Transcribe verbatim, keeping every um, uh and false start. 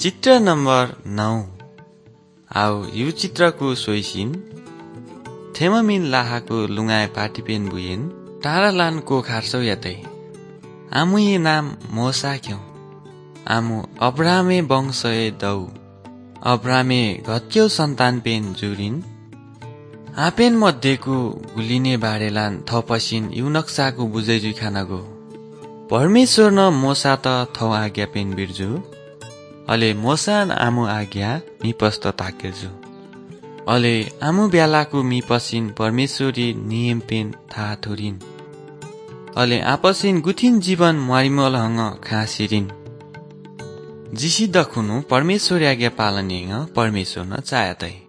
चित्र नम्बर नौ। आउ यु चित्रको सोइसिन थेममिन लाहाको लुगाए पाटिपेन बुयेन टाढा लानको खार्सौ यातै आमु ये नाम मोसा क्यों आमु अब्रामे वंशए दौ अब्रामे घत्क्यौ सन्तान पेन जुरिन आपेन मध्येको गुलिने बाडेलान थपसिन यु नक्साको बुझै जुइ खानागो परमेश्वर न मोसा त थौ आज्ञा पेन बिर्जु अले मोसा न आमु आज्ञा मिपस्त ताकेजु अले आमु ब्यालाको मिपसिन परमेश्वरी नियम पेन था थोरिन अले आपसिन गुथिन जीवन मारिमल हंग खासिरिन जिसी दखुनु परमेश्वर आज्ञा पालने परमेश्वर न चाहतै।